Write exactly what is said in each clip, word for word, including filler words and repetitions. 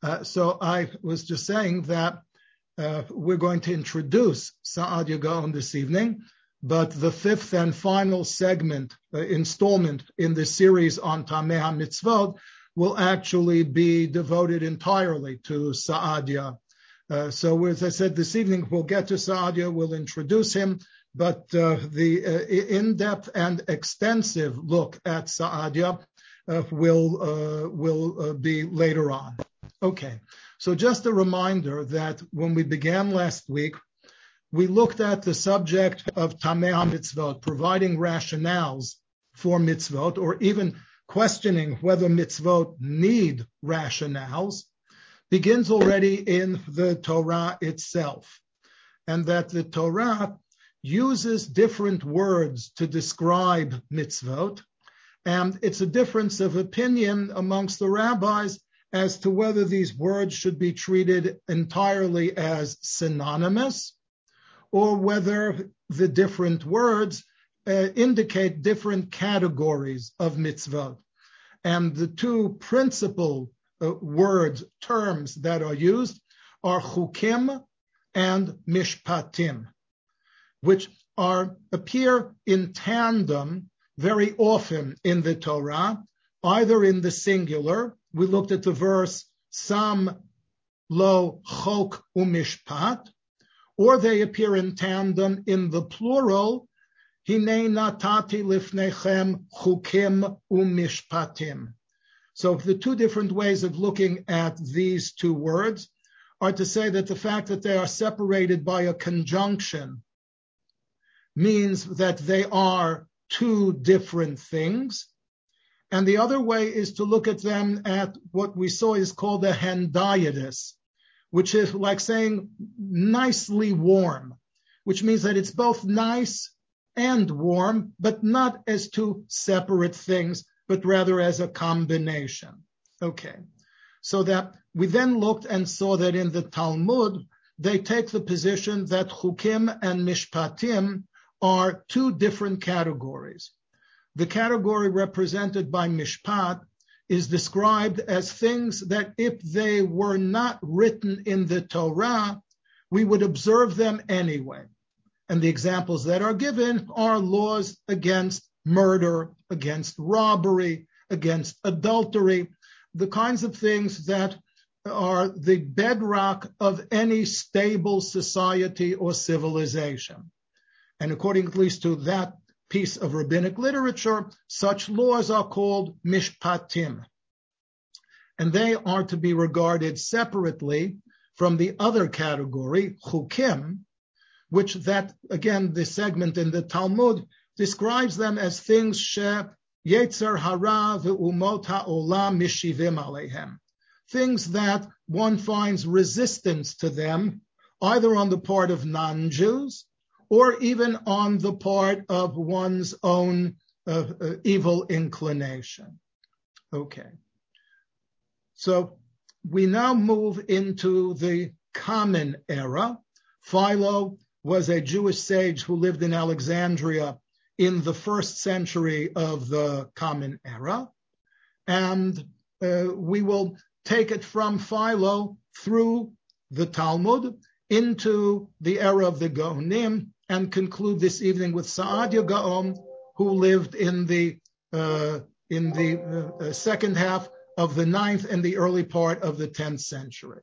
Uh, so I was just saying that uh, we're going to introduce Saadia Gaon this evening, but the fifth and final segment, uh, installment in the series on Tameh HaMitzvot will actually be devoted entirely to Saadia. Uh, so as I said, this evening we'll get to Saadia, we'll introduce him, but uh, the uh, in-depth and extensive look at Saadia uh, will, uh, will uh, be later on. Okay, so just a reminder that when we began last week, we looked at the subject of Tameh HaMitzvot, providing rationales for mitzvot, or even questioning whether mitzvot need rationales, begins already in the Torah itself, and that the Torah uses different words to describe mitzvot, and it's a difference of opinion amongst the rabbis as to whether these words should be treated entirely as synonymous, or whether the different words uh, indicate different categories of mitzvot. And the two principal uh, words, terms that are used are chukim and mishpatim, which are appear in tandem very often in the Torah, either in the singular. We looked at the verse, Sam lo chok umishpat, or they appear in tandem in the plural, Hinei natati lifnechem chukim umishpatim. So the two different ways of looking at these two words are to say that the fact that they are separated by a conjunction means that they are two different things. And the other way is to look at them at what we saw is called a hendiadys, which is like saying nicely warm, which means that it's both nice and warm, but not as two separate things, but rather as a combination. Okay, so that we then looked and saw that in the Talmud, they take the position that chukim and mishpatim are two different categories. The category represented by mishpat is described as things that if they were not written in the Torah, we would observe them anyway. And the examples that are given are laws against murder, against robbery, against adultery, the kinds of things that are the bedrock of any stable society or civilization. And according at least to that piece of rabbinic literature, such laws are called mishpatim. And they are to be regarded separately from the other category, chukim, which that, again, the segment in the Talmud describes them as things she yetzer hara ve'umot ha'olam mishivim aleihem, things that one finds resistance to them, either on the part of non-Jews, or even on the part of one's own uh, uh, evil inclination. Okay. So we now move into the Common Era. Philo was a Jewish sage who lived in Alexandria in the first century of the Common Era. And uh, we will take it from Philo through the Talmud into the era of the Gaonim, and conclude this evening with Saadia Gaon, who lived in the uh, in the uh, second half of the ninth and the early part of the tenth century.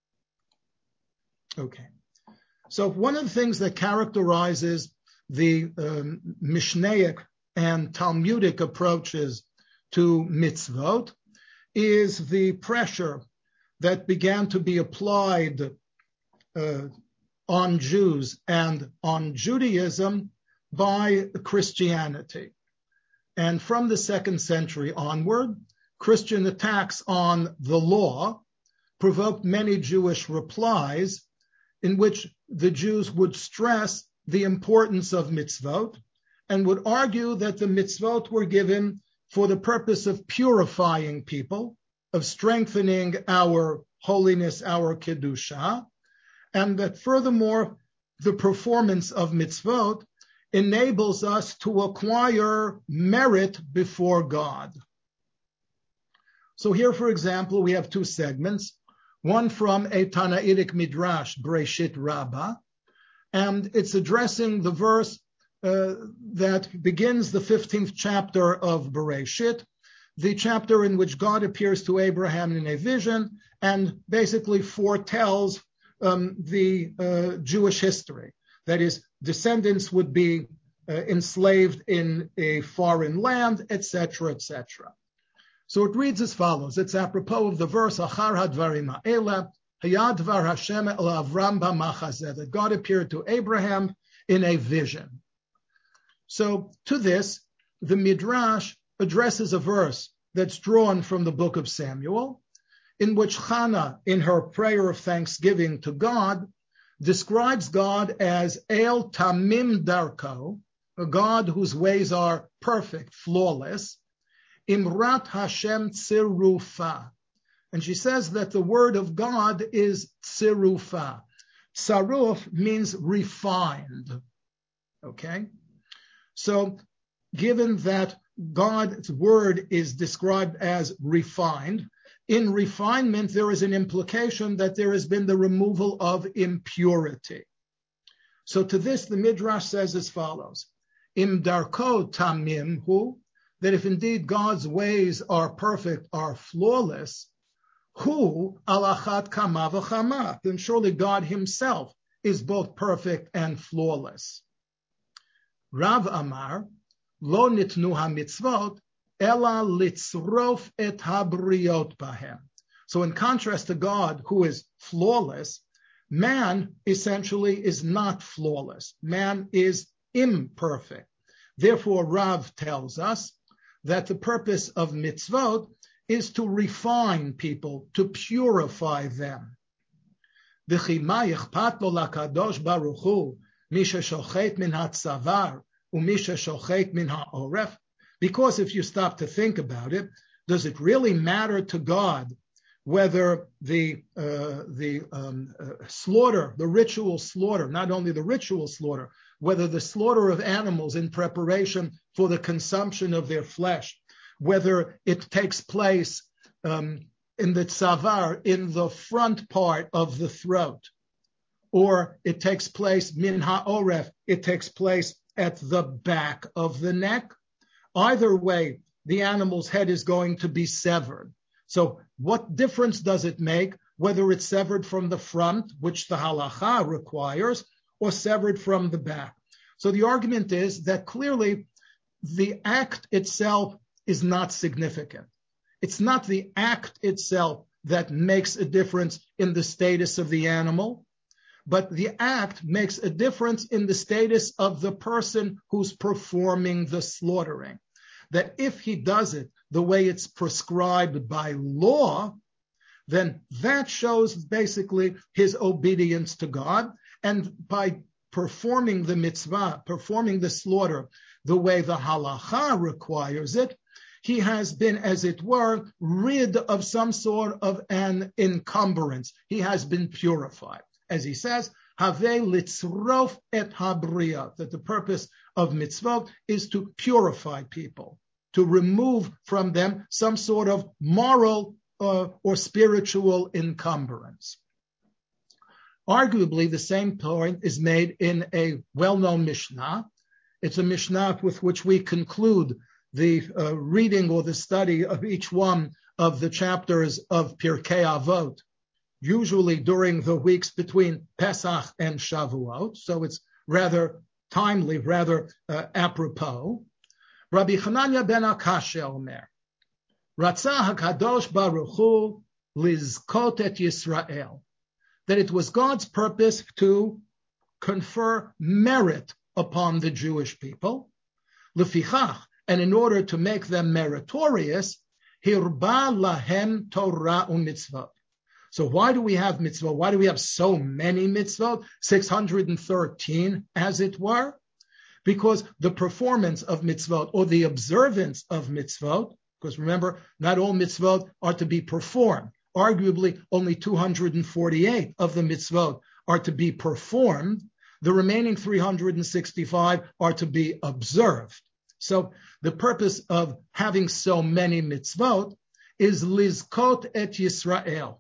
Okay, so one of the things that characterizes the um, Mishnaic and Talmudic approaches to mitzvot is the pressure that began to be applied uh, on Jews and on Judaism by Christianity. And from the second century onward, Christian attacks on the law provoked many Jewish replies in which the Jews would stress the importance of mitzvot and would argue that the mitzvot were given for the purpose of purifying people, of strengthening our holiness, our kedusha, and that furthermore, the performance of mitzvot enables us to acquire merit before God. So here, for example, we have two segments. one from a Tanaitic Midrash, Breshit Rabbah, and it's addressing the verse uh, that begins the fifteenth chapter of Bereshit, the chapter in which God appears to Abraham in a vision and basically foretells um, the uh, Jewish history. That is, descendants would be uh, enslaved in a foreign land, et cetera, et cetera. So it reads as follows. It's apropos of the verse, Achar hadvarim ha'ela, hayad dvar Hashem el Avram b'machazeh, that God appeared to Abraham in a vision. So to this, the Midrash addresses a verse that's drawn from the book of Samuel, in which Hannah, in her prayer of thanksgiving to God, describes God as El Tamim Darko, a God whose ways are perfect, flawless, Imrat Hashem Tzirufa. And she says that the word of God is Tzirufa. Saruf means refined. Okay? So, given that God's word is described as refined, in refinement there is an implication that there has been the removal of impurity. So to this the Midrash says as follows, Im darko tamim hu, that if indeed God's ways are perfect, are flawless, hu alachat kama v'chama, then surely God himself is both perfect and flawless. Rav Amar, lo nitnu ha-mitzvot, ela litzrof et habriot bahem. So in contrast to God, who is flawless, man essentially is not flawless. Man is imperfect. Therefore, Rav tells us that the purpose of mitzvot is to refine people, to purify them. V'chi ma yichpat lo lakadosh baruch hu misha shochet min hatzavar umisha shochet min ha'oref. Because if you stop to think about it, does it really matter to God whether the uh, the um, uh, slaughter, the ritual slaughter, not only the ritual slaughter, whether the slaughter of animals in preparation for the consumption of their flesh, whether it takes place um, in the tzavar, in the front part of the throat, or it takes place min ha'oref, it takes place at the back of the neck? Either way, the animal's head is going to be severed. So what difference does it make whether it's severed from the front, which the halacha requires, or severed from the back? So the argument is that clearly the act itself is not significant. It's not the act itself that makes a difference in the status of the animal, but the act makes a difference in the status of the person who's performing the slaughtering. That if he does it the way it's prescribed by law, then that shows basically his obedience to God. And by performing the mitzvah, performing the slaughter the way the halacha requires it, he has been, as it were, rid of some sort of an encumbrance. He has been purified. As he says, Havei litzrof et habriya, that the purpose of mitzvot is to purify people, to remove from them some sort of moral uh, or spiritual encumbrance. Arguably, the same point is made in a well-known Mishnah. It's a Mishnah with which we conclude the uh, reading or the study of each one of the chapters of Pirkei Avot, usually during the weeks between Pesach and Shavuot. So it's rather timely, rather uh, apropos. Rabbi Chananya ben Akashya Omer, Ratzah HaKadosh Baruch Hu lizkot et Yisrael, that it was God's purpose to confer merit upon the Jewish people. Lefichach, and in order to make them meritorious, hirba lahem Torah u'mitzvot. So why do we have mitzvot? Why do we have so many mitzvot? six hundred thirteen, as it were? Because the performance of mitzvot, or the observance of mitzvot, because remember, not all mitzvot are to be performed. Arguably, only two hundred forty-eight of the mitzvot are to be performed. The remaining three hundred sixty-five are to be observed. So the purpose of having so many mitzvot is lizkot et Yisrael,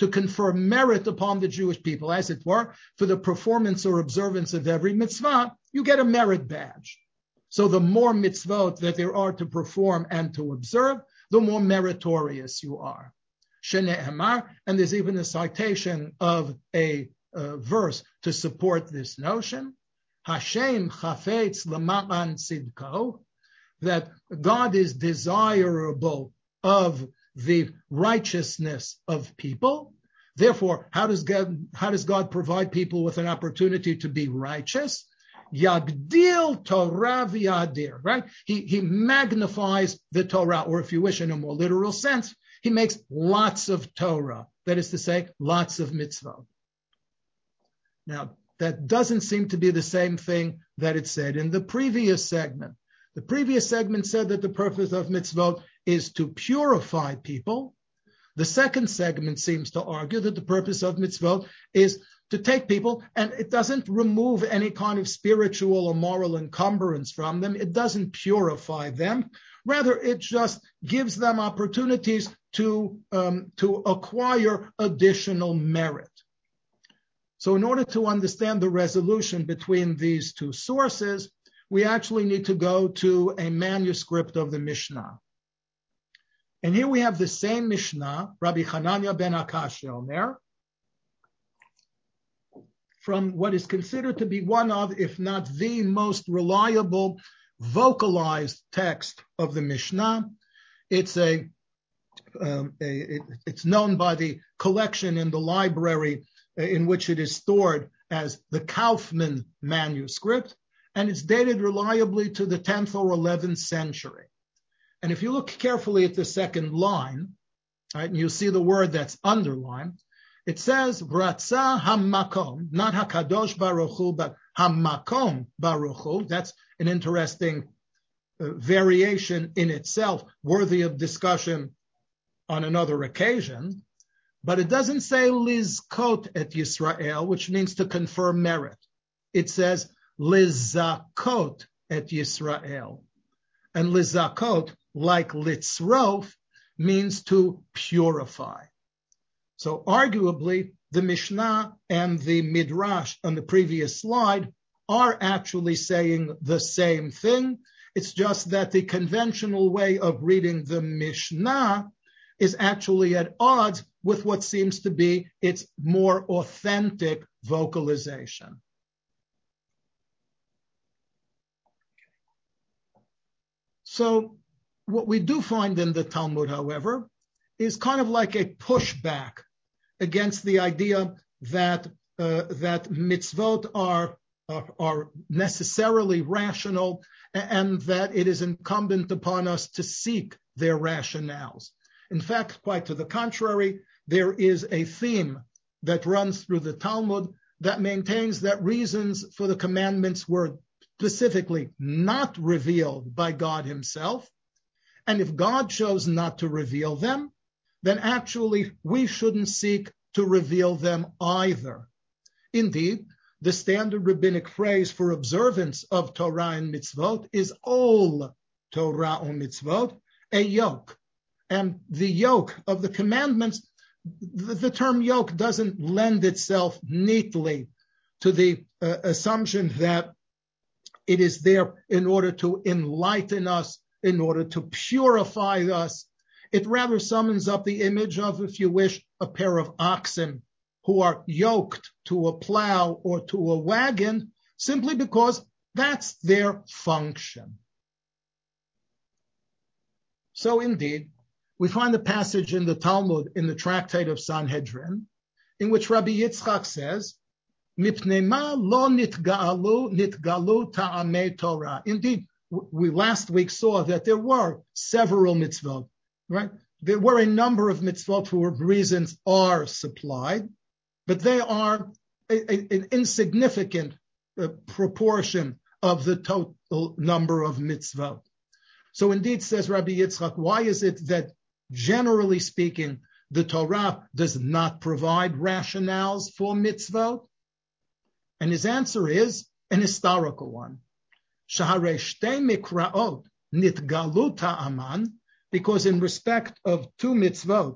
to confer merit upon the Jewish people, as it were, for the performance or observance of every mitzvah, you get a merit badge. So the more mitzvot that there are to perform and to observe, the more meritorious you are. Shene'emar, and there's even a citation of a uh, verse to support this notion. Hashem chafetz l'ma'an tzidko, that God is desirable of the righteousness of people. Therefore, how does God, how does God provide people with an opportunity to be righteous? Yagdil Torah v'yadir, right? He, he magnifies the Torah, or if you wish, in a more literal sense, he makes lots of Torah. That is to say, lots of mitzvot. Now, that doesn't seem to be the same thing that it said in the previous segment. The previous segment said that the purpose of mitzvot is to purify people. The second segment seems to argue that the purpose of mitzvot is to take people, and it doesn't remove any kind of spiritual or moral encumbrance from them. It doesn't purify them. Rather, it just gives them opportunities to, um, to acquire additional merit. So in order to understand the resolution between these two sources, we actually need to go to a manuscript of the Mishnah. And here we have the same Mishnah, Rabbi Hanania ben Akash Omer, from what is considered to be one of, if not the most reliable, vocalized text of the Mishnah. It's a, um, a it, it's known by the collection in the library in which it is stored as the Kaufman manuscript, and it's dated reliably to the tenth or eleventh century. And if you look carefully at the second line, right, and you see the word that's underlined, it says, Ratza Hamakom, not Hakadosh Baruch Hu, but Hamakom Baruch Hu. That's an interesting uh, variation in itself, worthy of discussion on another occasion. But it doesn't say Lizkot et Yisrael, which means to confer merit. It says Lizakot et Yisrael. And Lizakot, like Litzrof, means to purify. So arguably, the Mishnah and the Midrash on the previous slide are actually saying the same thing. It's just that the conventional way of reading the Mishnah is actually at odds with what seems to be its more authentic vocalization. So what we do find in the Talmud, however, is kind of like a pushback against the idea that uh, that mitzvot are, are are necessarily rational, and that it is incumbent upon us to seek their rationales. In fact, quite to the contrary, there is a theme that runs through the Talmud that maintains that reasons for the commandments were specifically not revealed by God himself. And if God chose not to reveal them, then actually we shouldn't seek to reveal them either. Indeed, the standard rabbinic phrase for observance of Torah and mitzvot is ol Torah or mitzvot, a yoke. And the yoke of the commandments, the, the term yoke doesn't lend itself neatly to the uh, assumption that it is there in order to enlighten us, in order to purify us. It rather summons up the image of, if you wish, a pair of oxen who are yoked to a plow or to a wagon simply because that's their function. So indeed, we find a passage in the Talmud, in the Tractate of Sanhedrin, in which Rabbi Yitzchak says, Mipnei ma lo nitgalu nitgalu ta'amei Torah. Indeed, we last week saw that there were several mitzvot, right? There were a number of mitzvot for reasons are supplied, but they are a, a, an insignificant uh, proportion of the total number of mitzvot. So indeed, says Rabbi Yitzchak, why is it that generally speaking, the Torah does not provide rationales for mitzvot? And his answer is an historical one. Shaharei shtei mikraot nitgalu ta'aman, because in respect of two mitzvot,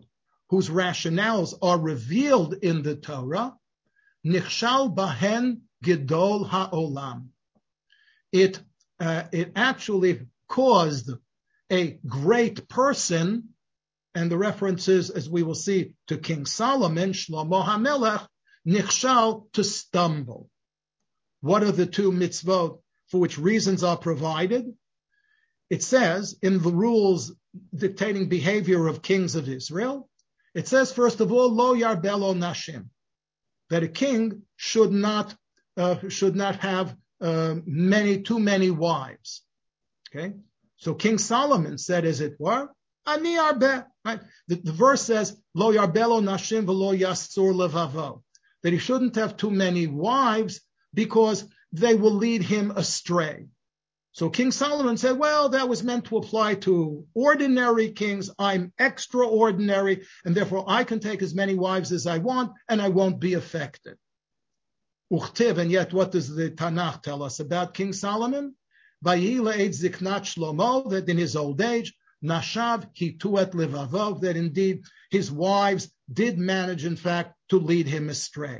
whose rationales are revealed in the Torah, nichshal bahen gedol ha'olam. It, uh, it actually caused a great person, and the references, as we will see, to King Solomon, Shlomo HaMelech, nichshal, to stumble. What are the two mitzvot for which reasons are provided? It says in the rules dictating behavior of kings of Israel, it says, first of all, lo yarbelo nashim, that a king should not uh, should not have uh, many too many wives. Okay, so King Solomon said, as it were, ani arbe. Right? The, the verse says, lo yarbelo nashim v'lo yasur levavo, that he shouldn't have too many wives because they will lead him astray. So King Solomon said, well, that was meant to apply to ordinary kings. I'm extraordinary, and therefore I can take as many wives as I want, and I won't be affected. Uchtiv, and yet what does the Tanakh tell us about King Solomon? Vayi le'ed ziknat Shlomo, that in his old age, nashav hituet levavov, that indeed his wives did manage, in fact, to lead him astray.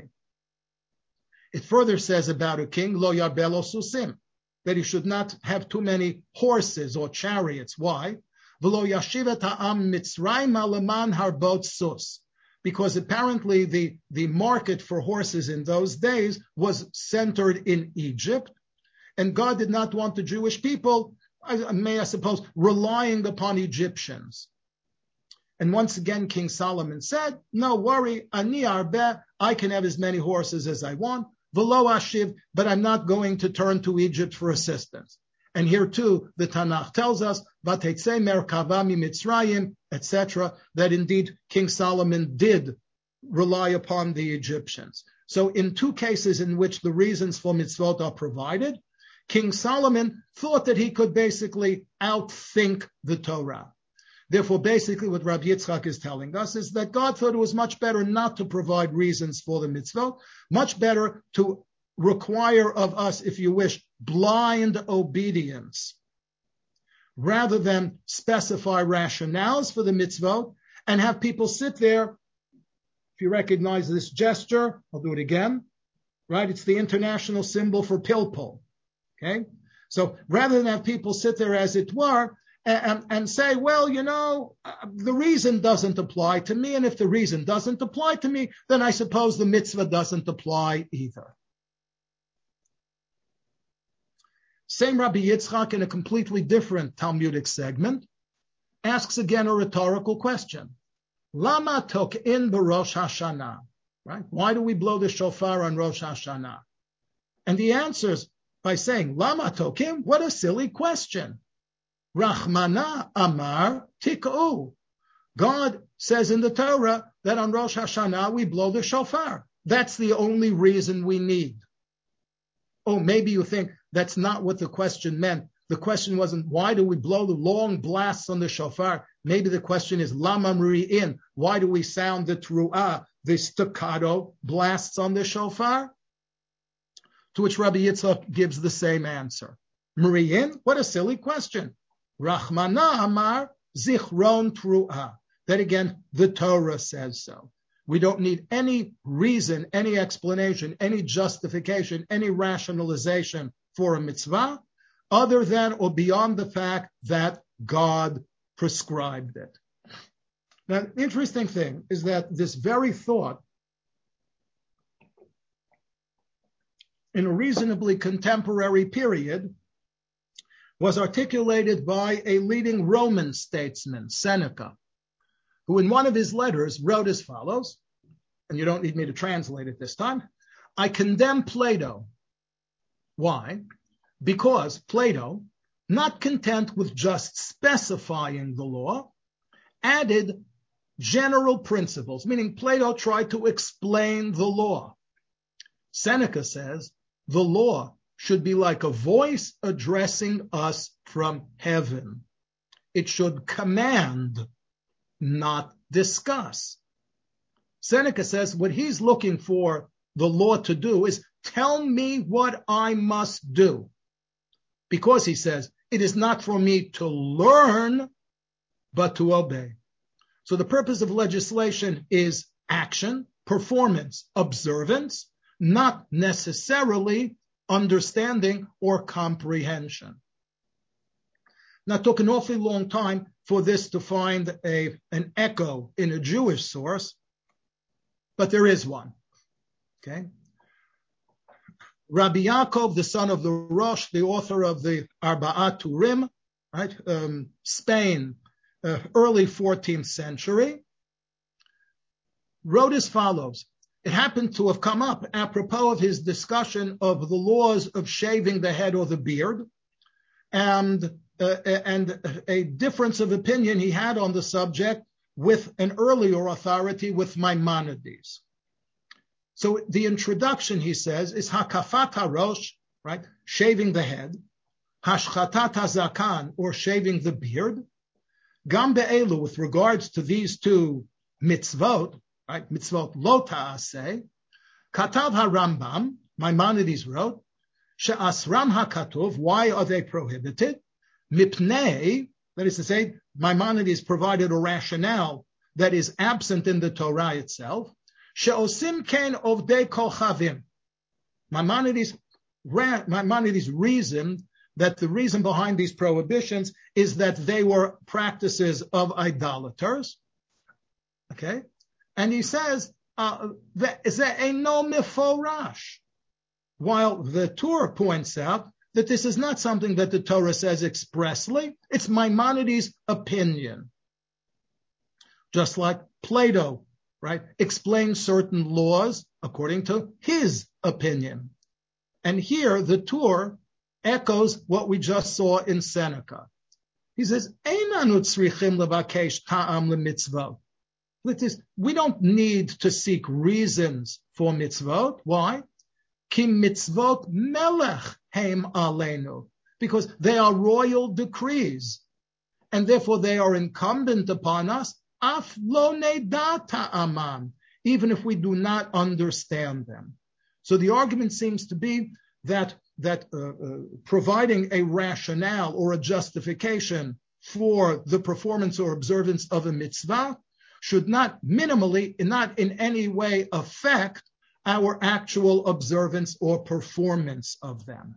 It further says about a king, lo yarbelo susim, that he should not have too many horses or chariots. Why? V'lo yashiv ha'am Mitzrayim leman harbot sus, because apparently the, the market for horses in those days was centered in Egypt, and God did not want the Jewish people, I, may I suppose, relying upon Egyptians. And once again, King Solomon said, no worry, ani arbe, I can have as many horses as I want, v'lo ashiv, but I'm not going to turn to Egypt for assistance. And here too, the Tanakh tells us, Vatetzei merkava mitzrayim, et cetera, that indeed King Solomon did rely upon the Egyptians. So in two cases in which the reasons for mitzvot are provided, King Solomon thought that he could basically outthink the Torah. Therefore, basically what Rabbi Yitzchak is telling us is that God thought it was much better not to provide reasons for the mitzvot, much better to require of us, if you wish, blind obedience, rather than specify rationales for the mitzvot and have people sit there. If you recognize this gesture, I'll do it again, right? It's the international symbol for pilpul, okay? So rather than have people sit there, as it were, And, and say, well, you know, uh, the reason doesn't apply to me, and if the reason doesn't apply to me, then I suppose the mitzvah doesn't apply either. Same Rabbi Yitzchak, in a completely different Talmudic segment, asks again a rhetorical question. Lama tok'in b'Rosh Hashanah? Right? Why do we blow the shofar on Rosh Hashanah? And he answers by saying, Lama tok'in? What a silly question. Rachmana Amar Tik'u. God says in the Torah that on Rosh Hashanah we blow the shofar. That's the only reason we need. Oh, maybe you think that's not what the question meant. The question wasn't, why do we blow the long blasts on the shofar? Maybe the question is, Lama Mri'in. Why do we sound the Tru'ah, the staccato blasts on the shofar? To which Rabbi Yitzchak gives the same answer. Mri'in? What a silly question. Rachmana Amar Zichron Tru'ah. That again, the Torah says so. We don't need any reason, any explanation, any justification, any rationalization for a mitzvah, other than or beyond the fact that God prescribed it. Now, the interesting thing is that this very thought, in a reasonably contemporary period, was articulated by a leading Roman statesman, Seneca, who in one of his letters wrote as follows, and you don't need me to translate it this time, I condemn Plato. Why? Because Plato, not content with just specifying the law, added general principles, meaning Plato tried to explain the law. Seneca says, the law should be like a voice addressing us from heaven. It should command, not discuss. Seneca says what he's looking for the law to do is tell me what I must do. Because he says, it is not for me to learn, but to obey. So the purpose of legislation is action, performance, observance, not necessarily understanding or comprehension. Now, it took an awfully long time for this to find a, an echo in a Jewish source, but there is one. Okay. Rabbi Yaakov, the son of the Rosh, the author of the Arba'at Turim, right, um, Spain, uh, early fourteenth century, wrote as follows. It happened to have come up apropos of his discussion of the laws of shaving the head or the beard, and uh, and a difference of opinion he had on the subject with an earlier authority, with Maimonides. So the introduction, he says, is hakafat harosh, right, shaving the head, hashchatat hazakan, or shaving the beard, gam be'elu, with regards to these two mitzvot, right, mitzvot lo ta'aseh, katav harambam, Maimonides wrote, she'asram hakatuv, why are they prohibited? Mipnei, that is to say, Maimonides provided a rationale that is absent in the Torah itself. She'osim ken ovdei kochavim. Maimonides, Maimonides reasoned that the reason behind these prohibitions is that they were practices of idolaters. Okay? And he says, uh, no meforash. While the Torah points out that this is not something that the Torah says expressly, it's Maimonides' opinion. Just like Plato, right, explains certain laws according to his opinion. And here the Torah echoes what we just saw in Seneca. He says, Einanu tzrichim levakesh ta'am lemitzvot. That is, we don't need to seek reasons for mitzvot. Why? Ki mitzvot melech heim aleinu. Because they are royal decrees. And therefore they are incumbent upon us, af lo neda ta'amam, even if we do not understand them. So the argument seems to be that, that uh, uh, providing a rationale or a justification for the performance or observance of a mitzvah should not minimally, not in any way affect our actual observance or performance of them.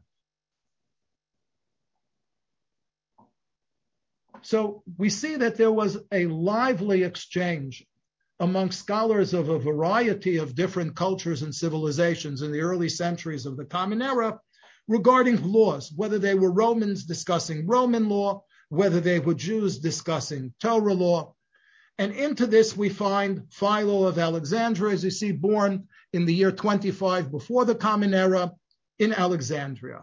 So we see that there was a lively exchange among scholars of a variety of different cultures and civilizations in the early centuries of the Common Era regarding laws, whether they were Romans discussing Roman law, whether they were Jews discussing Torah law. And into this we find Philo of Alexandria, as you see, born in the year twenty-five before the Common Era in Alexandria.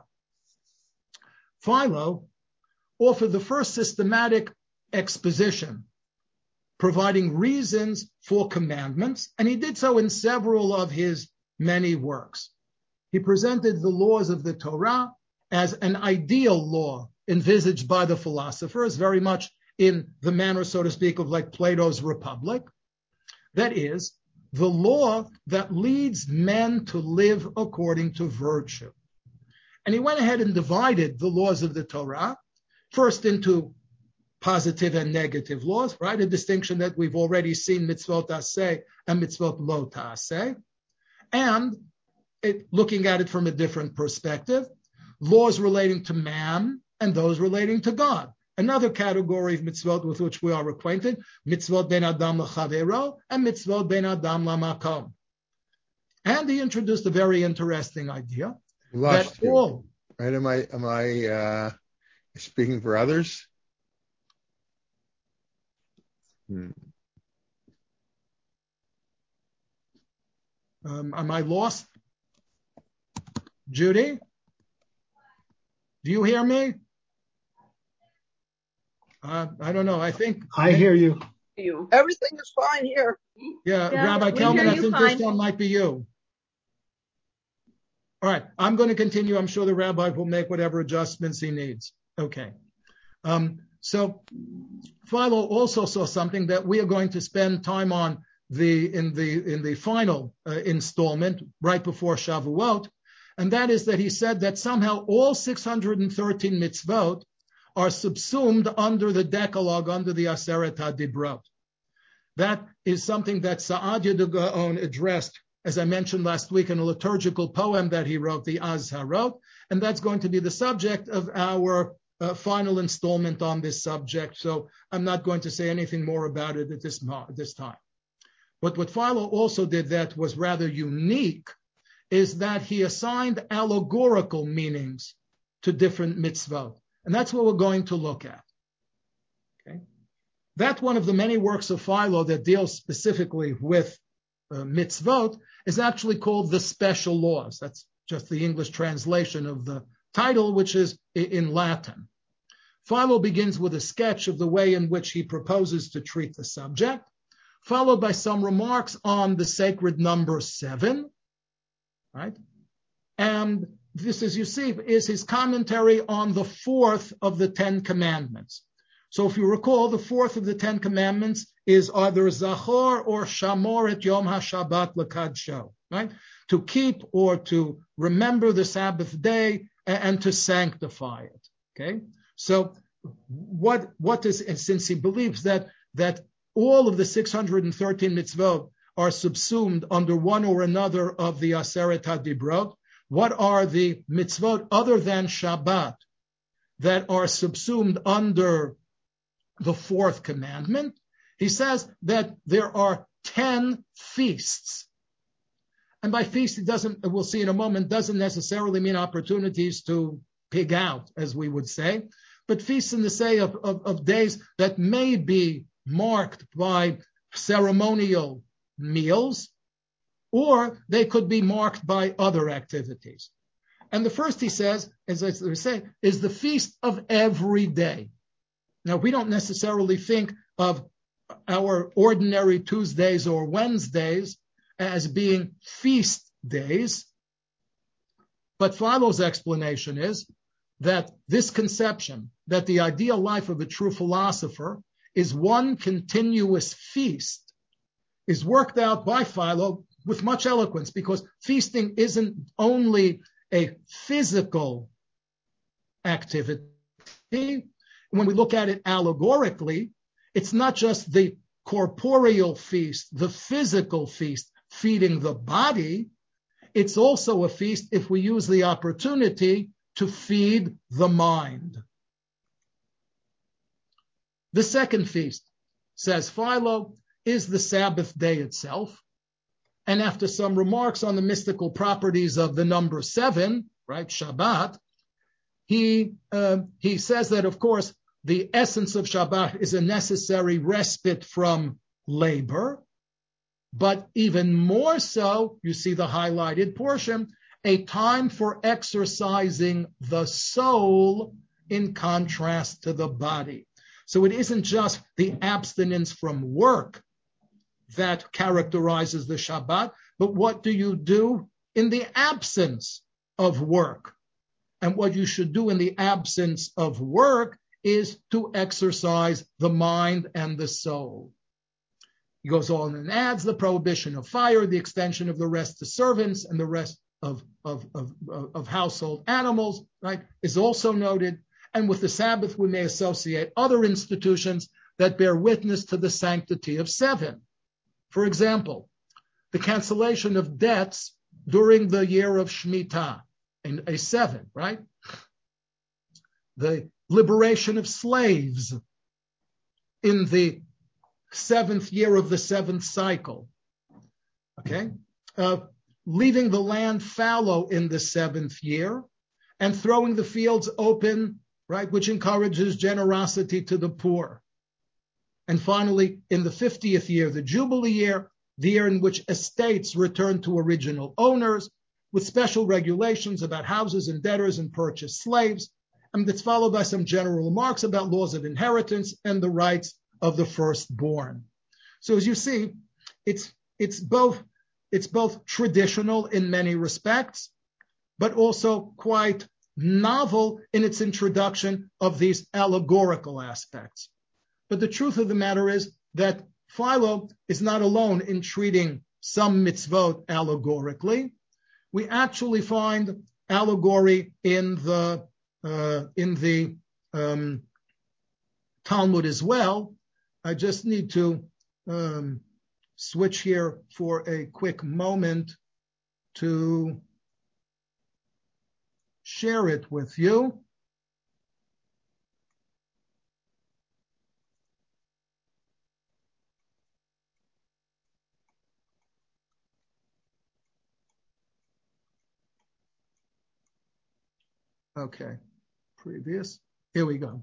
Philo offered the first systematic exposition, providing reasons for commandments, and he did so in several of his many works. He presented the laws of the Torah as an ideal law envisaged by the philosophers, very much in the manner, so to speak, of like Plato's Republic. That is, the law that leads men to live according to virtue. And he went ahead and divided the laws of the Torah first into positive and negative laws, right? A distinction that we've already seen, mitzvot aseh and mitzvot lo ta'aseh. And it, looking at it from a different perspective, laws relating to man and those relating to God. Another category of mitzvot with which we are acquainted, mitzvot ben adam l'chavero and mitzvot ben adam lamakom. And he introduced a very interesting idea that you. all. Right? Am I am I uh, speaking for others? Hmm. Um, am I lost? Judy? Do you hear me? Uh, I don't know. I think I hear you. Everything is fine here. Yeah, Yeah, Rabbi we Kelman, hear I you think fine. this one might be you. All right, I'm going to continue. I'm sure the rabbi will make whatever adjustments he needs. Okay. Um, so Philo also saw something that we are going to spend time on the in the in the final uh, installment right before Shavuot, and that is that he said that somehow all six hundred thirteen mitzvot are subsumed under the Decalogue, under the Aseret HaDibrot. That is something that Saadia de Gaon addressed, as I mentioned last week, in a liturgical poem that he wrote, the Azharot, and that's going to be the subject of our uh, final installment on this subject. So I'm not going to say anything more about it at this, this time. But what Philo also did that was rather unique is that he assigned allegorical meanings to different mitzvot. And that's what we're going to look at. Okay? That one of the many works of Philo that deals specifically with uh, mitzvot is actually called the Special Laws. That's just the English translation of the title, which is in Latin. Philo begins with a sketch of the way in which he proposes to treat the subject, followed by some remarks on the sacred number seven, right? And this, as you see, is his commentary on the fourth of the Ten Commandments. So if you recall, the fourth of the Ten Commandments is either Zachor or Shamor et Yom HaShabbat L'Kadsho, right? To keep or to remember the Sabbath day and, and to sanctify it, okay? So what, what is, and since he believes that, that all of the six hundred thirteen mitzvot are subsumed under one or another of the Aseret HaDibrot, what are the mitzvot other than Shabbat that are subsumed under the fourth commandment? He says that there are ten feasts. And by feast, it doesn't, we'll see in a moment, doesn't necessarily mean opportunities to pig out, as we would say, but feasts in the say of, of, of days that may be marked by ceremonial meals, or they could be marked by other activities. And the first, he says, as I say, is the feast of every day. Now, we don't necessarily think of our ordinary Tuesdays or Wednesdays as being feast days, but Philo's explanation is that this conception, that the ideal life of a true philosopher is one continuous feast, is worked out by Philo with much eloquence, because feasting isn't only a physical activity. When we look at it allegorically, it's not just the corporeal feast, the physical feast, feeding the body. It's also a feast if we use the opportunity to feed the mind. The second feast, says Philo, is the Sabbath day itself. And after some remarks on the mystical properties of the number seven, right, Shabbat, he uh, he says that, of course, the essence of Shabbat is a necessary respite from labor, but even more so, you see the highlighted portion, a time for exercising the soul in contrast to the body. So it isn't just the abstinence from work that characterizes the Shabbat, but what do you do in the absence of work? And what you should do in the absence of work is to exercise the mind and the soul. He goes on and adds the prohibition of fire, the extension of the rest to servants, and the rest of, of, of, of household animals, right, is also noted. And with the Sabbath, we may associate other institutions that bear witness to the sanctity of seven. For example, the cancellation of debts during the year of Shemitah, in a seven, right? The liberation of slaves in the seventh year of the seventh cycle, okay? Uh, leaving the land fallow in the seventh year and throwing the fields open, right, which encourages generosity to the poor. And finally, in the fiftieth year, the Jubilee year, the year in which estates return to original owners, with special regulations about houses and debtors and purchased slaves, and that's followed by some general remarks about laws of inheritance and the rights of the firstborn. So as you see, it's it's both it's both traditional in many respects, but also quite novel in its introduction of these allegorical aspects. But the truth of the matter is that Philo is not alone in treating some mitzvot allegorically. We actually find allegory in the uh, in the um, Talmud as well. I just need to um, switch here for a quick moment to share it with you. Okay, previous. Here we go.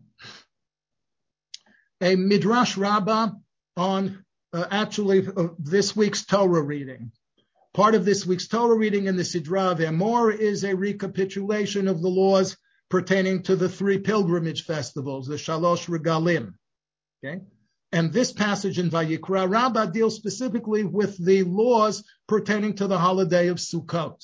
A Midrash Rabbah on uh, actually uh, this week's Torah reading. Part of this week's Torah reading in the Sidra V'Emor is a recapitulation of the laws pertaining to the three pilgrimage festivals, the Shalosh Regalim. Okay, and this passage in Vayikra Rabbah deals specifically with the laws pertaining to the holiday of Sukkot,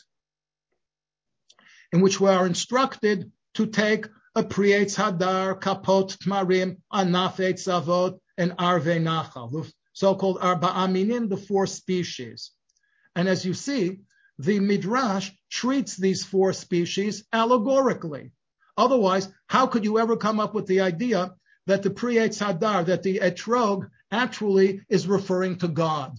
in which we are instructed to take a Prietz Hadar, Kapot Tmarim, Anaf Eitz Avot, and Arvei Nachal, the so-called Arba Aminim, the four species. And as you see, the Midrash treats these four species allegorically. Otherwise, how could you ever come up with the idea that the Prietz Hadar, that the Etrog actually is referring to God,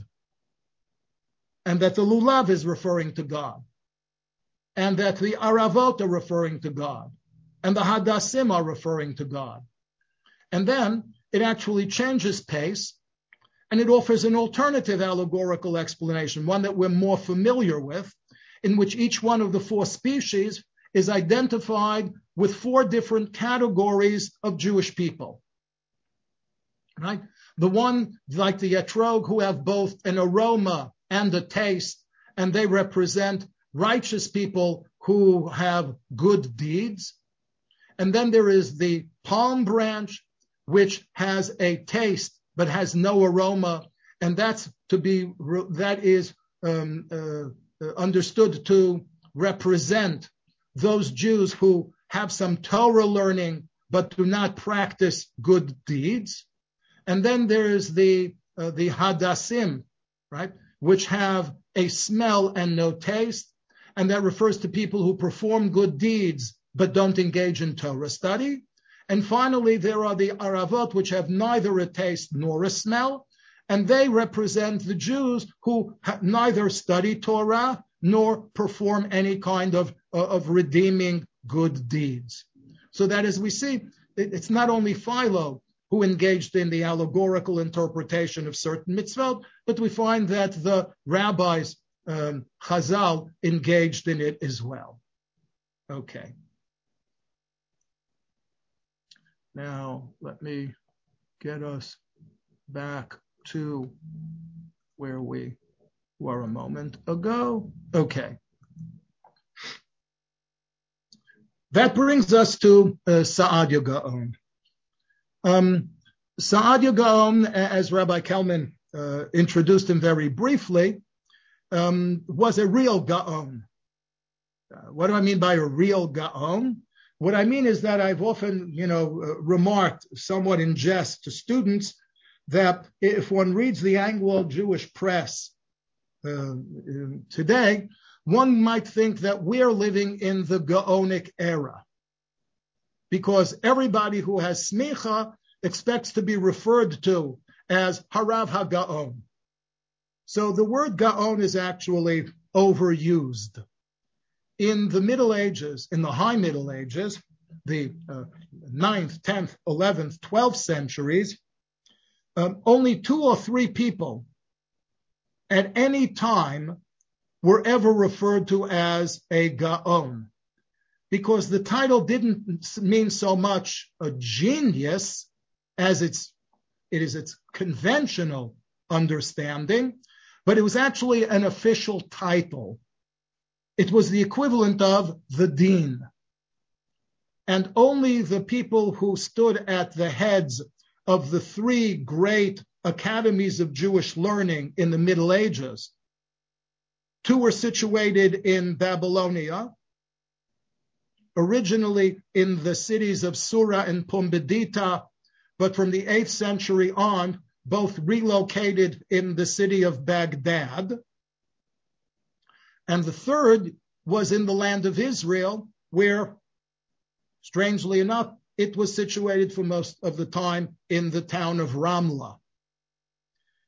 and that the Lulav is referring to God, and that the Aravot are referring to God, and the Hadassim are referring to God. And then it actually changes pace, and it offers an alternative allegorical explanation, one that we're more familiar with, in which each one of the four species is identified with four different categories of Jewish people. Right? The one, like the Etrog, who have both an aroma and a taste, and they represent righteous people who have good deeds. And then there is the palm branch, which has a taste but has no aroma, and that's to be that is um, uh, understood to represent those Jews who have some Torah learning but do not practice good deeds. And then there is the uh, the Hadassim, right, which have a smell and no taste, and that refers to people who perform good deeds but don't engage in Torah study. And finally, there are the Aravot, which have neither a taste nor a smell, and they represent the Jews who ha- neither study Torah nor perform any kind of, uh, of redeeming good deeds. So that, as we see, it, it's not only Philo who engaged in the allegorical interpretation of certain mitzvot, but we find that the rabbis, um, Chazal, engaged in it as well. Okay. Now, let me get us back to where we were a moment ago. Okay. That brings us to uh, Saadia Gaon. Um, Saadia Gaon, as Rabbi Kelman uh, introduced him very briefly, um, was a real Gaon. Uh, what do I mean by a real Gaon? What I mean is that I've often, you know, uh, remarked somewhat in jest to students that if one reads the Anglo-Jewish press uh, today, one might think that we're living in the Gaonic era, because everybody who has smicha expects to be referred to as Harav HaGaon. So the word Gaon is actually overused. In the Middle Ages, in the High Middle Ages, the uh, ninth, tenth, eleventh, twelfth centuries, um, only two or three people at any time were ever referred to as a Gaon, because the title didn't mean so much a genius as it's, it is its conventional understanding, but it was actually an official title. It was the equivalent of the dean. And only the people who stood at the heads of the three great academies of Jewish learning in the Middle Ages, two were situated in Babylonia, originally in the cities of Sura and Pumbedita, but from the eighth century on, both relocated in the city of Baghdad. And the third was in the land of Israel, where, strangely enough, it was situated for most of the time in the town of Ramla.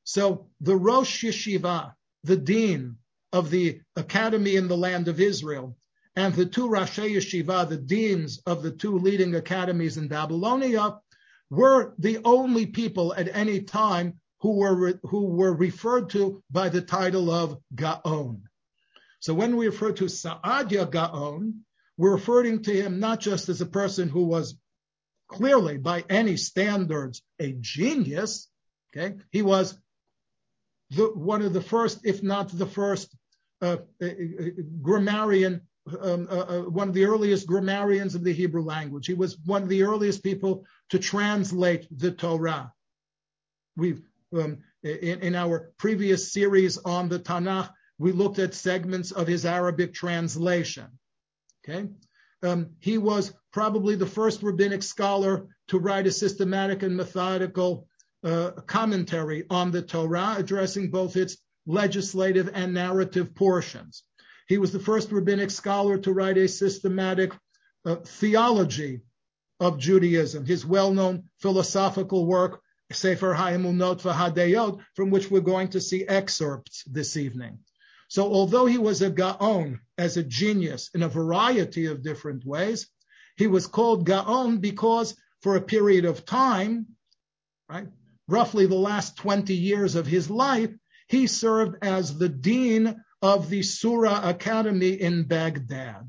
So the Rosh Yeshiva, the dean of the academy in the land of Israel, and the two Rashi Yeshiva, the deans of the two leading academies in Babylonia, were the only people at any time who were who were referred to by the title of Gaon. So when we refer to Saadia Gaon, we're referring to him not just as a person who was clearly, by any standards, a genius. Okay, he was the, one of the first, if not the first, uh, uh, uh, grammarian. Um, uh, uh, one of the earliest grammarians of the Hebrew language. He was one of the earliest people to translate the Torah. We've um, in, in our previous series on the Tanakh, we looked at segments of his Arabic translation. Okay, um, he was probably the first rabbinic scholar to write a systematic and methodical uh, commentary on the Torah, addressing both its legislative and narrative portions. He was the first rabbinic scholar to write a systematic uh, theology of Judaism, his well-known philosophical work, Sefer HaEmunot VaHadayot, from which we're going to see excerpts this evening. So although he was a Gaon, as a genius in a variety of different ways, he was called Gaon because for a period of time, right, roughly the last twenty years of his life, he served as the dean of the Surah Academy in Baghdad.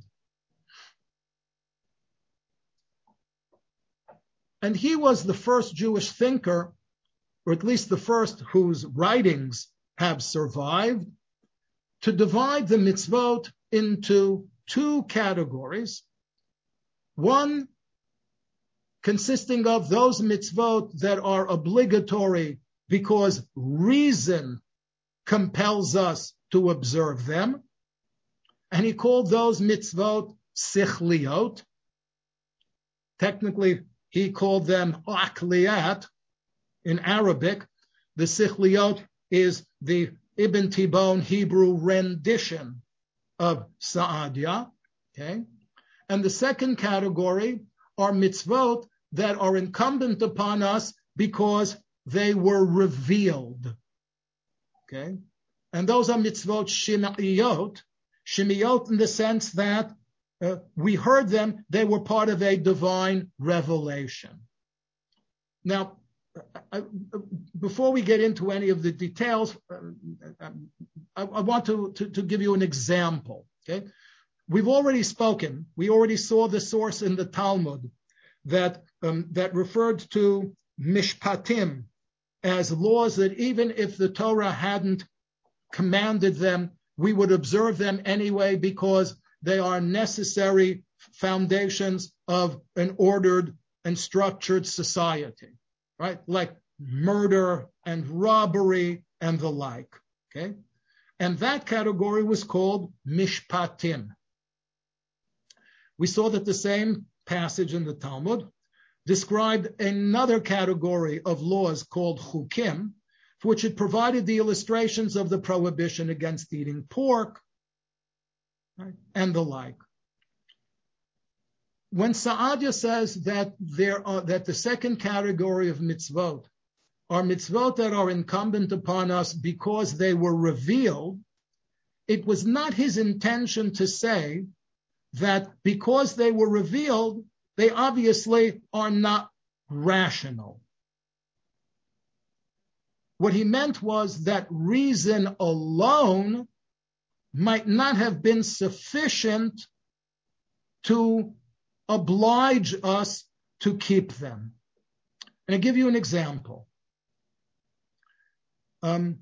And he was the first Jewish thinker, or at least the first whose writings have survived, to divide the mitzvot into two categories. One consisting of those mitzvot that are obligatory because reason compels us to observe them. And he called those mitzvot sichliot. Technically, he called them akliyat in Arabic. The sichliot is the Ibn Tibon Hebrew rendition of Saadia. Okay? And the second category are mitzvot that are incumbent upon us because they were revealed. Okay? And those are mitzvot shimiyot, shimiyot in the sense that uh, we heard them, they were part of a divine revelation. Now, I, I, before we get into any of the details, uh, I, I want to, to, to give you an example. Okay? We've already spoken, we already saw the source in the Talmud that, um, that referred to mishpatim as laws that even if the Torah hadn't commanded them, we would observe them anyway because they are necessary foundations of an ordered and structured society, right? Like murder and robbery and the like, okay? And that category was called mishpatim. We saw that the same passage in the Talmud described another category of laws called chukim, for which it provided the illustrations of the prohibition against eating pork, right, and the like. When Saadia says that there are that the second category of mitzvot are mitzvot that are incumbent upon us because they were revealed, it was not his intention to say that because they were revealed, they obviously are not rational. What he meant was that reason alone might not have been sufficient to oblige us to keep them. And I'll give you an example. Um,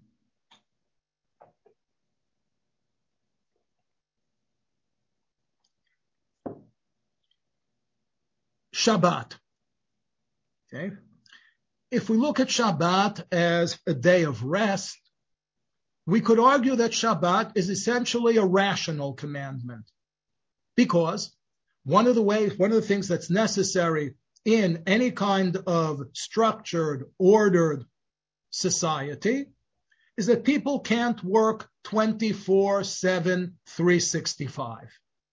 Shabbat. Okay. If we look at Shabbat as a day of rest, we could argue that Shabbat is essentially a rational commandment, because one of the ways, one of the things that's necessary in any kind of structured, ordered society is that people can't work twenty-four seven, three sixty-five.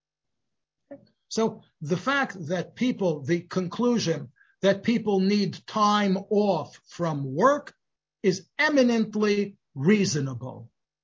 So the fact that people, the conclusion that people need time off from work is eminently reasonable.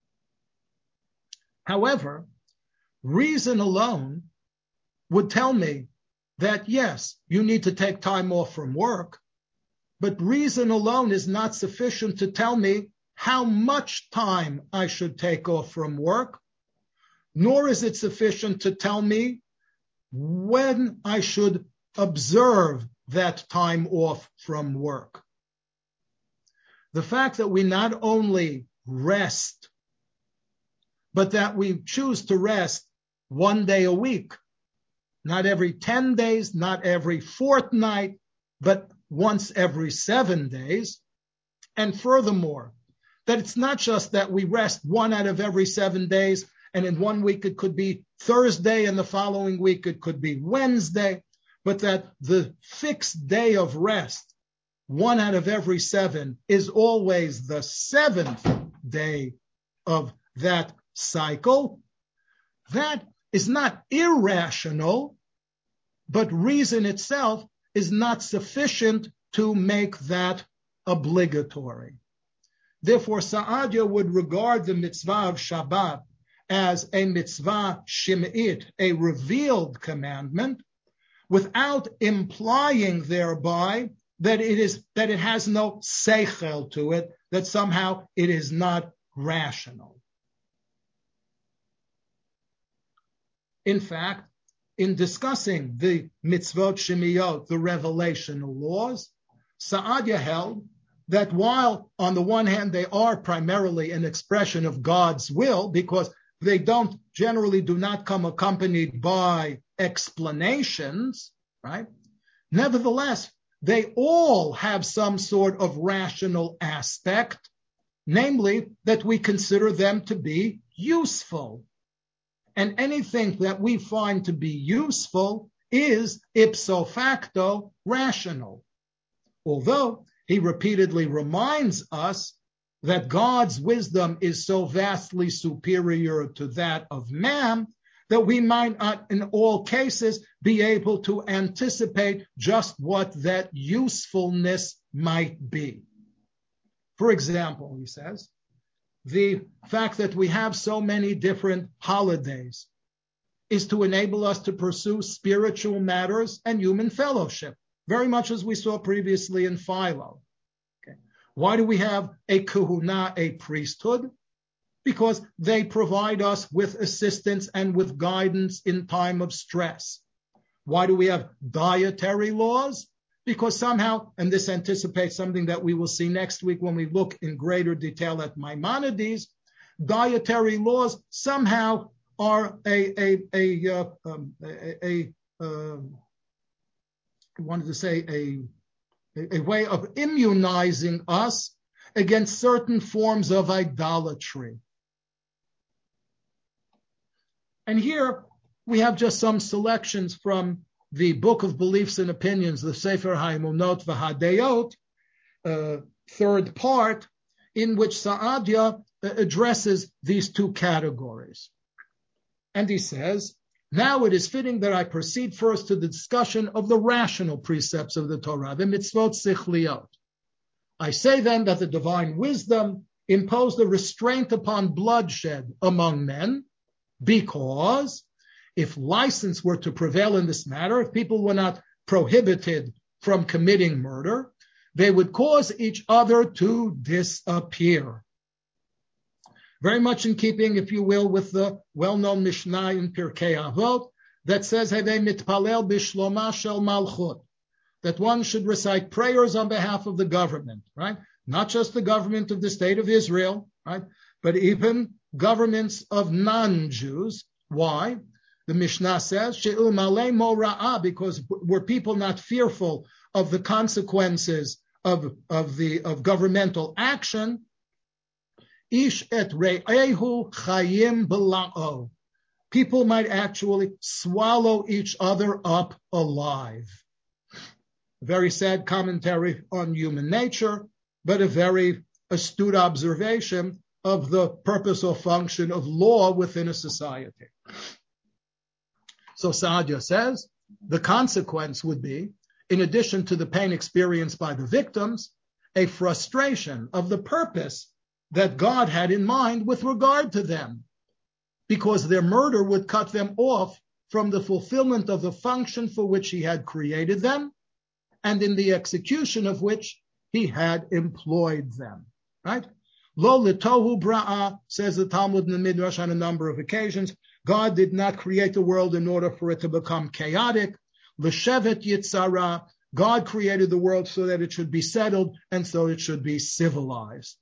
However, reason alone would tell me that, yes, you need to take time off from work, but reason alone is not sufficient to tell me how much time I should take off from work, nor is it sufficient to tell me when I should observe that time off from work. The fact that we not only rest, but that we choose to rest one day a week, not every ten days, not every fortnight, but once every seven days. And furthermore, that it's not just that we rest one out of every seven days, and in one week it could be Thursday, and the following week it could be Wednesday, but that the fixed day of rest, one out of every seven, is always the seventh day of that cycle. That is not irrational, but reason itself is not sufficient to make that obligatory. Therefore, Saadia would regard the mitzvah of Shabbat as a mitzvah shim'it, a revealed commandment, without implying thereby that it is that it has no seichel to it, that somehow it is not rational. In fact, in discussing the mitzvot shemiyot, the revelational laws, Saadia held that while on the one hand they are primarily an expression of God's will, because they don't generally do not come accompanied by explanations, right? Nevertheless, they all have some sort of rational aspect, namely that we consider them to be useful. And anything that we find to be useful is ipso facto rational. Although he repeatedly reminds us that God's wisdom is so vastly superior to that of man that we might not in all cases be able to anticipate just what that usefulness might be. For example, he says, the fact that we have so many different holidays is to enable us to pursue spiritual matters and human fellowship, very much as we saw previously in Philo. Okay. Why do we have a kahuna, a priesthood? Because they provide us with assistance and with guidance in time of stress. Why do we have dietary laws? Because somehow, and this anticipates something that we will see next week when we look in greater detail at Maimonides, dietary laws somehow are a, a, a, uh, um, a, a uh, I wanted to say a, a way of immunizing us against certain forms of idolatry. And here we have just some selections from the Book of Beliefs and Opinions, the Sefer HaEmunot V'Hadeyot, uh, third part, in which Saadia addresses these two categories. And he says, now it is fitting that I proceed first to the discussion of the rational precepts of the Torah, the mitzvot sichliot. I say then that the divine wisdom imposed a restraint upon bloodshed among men, because if license were to prevail in this matter, if people were not prohibited from committing murder, they would cause each other to disappear. Very much in keeping, if you will, with the well-known Mishnah in Pirkei Avot that says, Hevei mitpalel bishloma shel malchut, that one should recite prayers on behalf of the government, right? Not just the government of the state of Israel, right? But even governments of non-Jews. Why? The Mishnah says, She'u malei mo ra'ah, because were people not fearful of the consequences of, of the of governmental action, ish et re'ehu chayim bela'o, people might actually swallow each other up alive. A very sad commentary on human nature, but a very astute observation of the purpose or function of law within a society. So Saadia says, the consequence would be, in addition to the pain experienced by the victims, a frustration of the purpose that God had in mind with regard to them, because their murder would cut them off from the fulfillment of the function for which he had created them, and in the execution of which he had employed them. Right? Lo litohu bra'a, says the Talmud in the Midrash on a number of occasions. God did not create the world in order for it to become chaotic. L'shevet yitzara, God created the world so that it should be settled and so it should be civilized.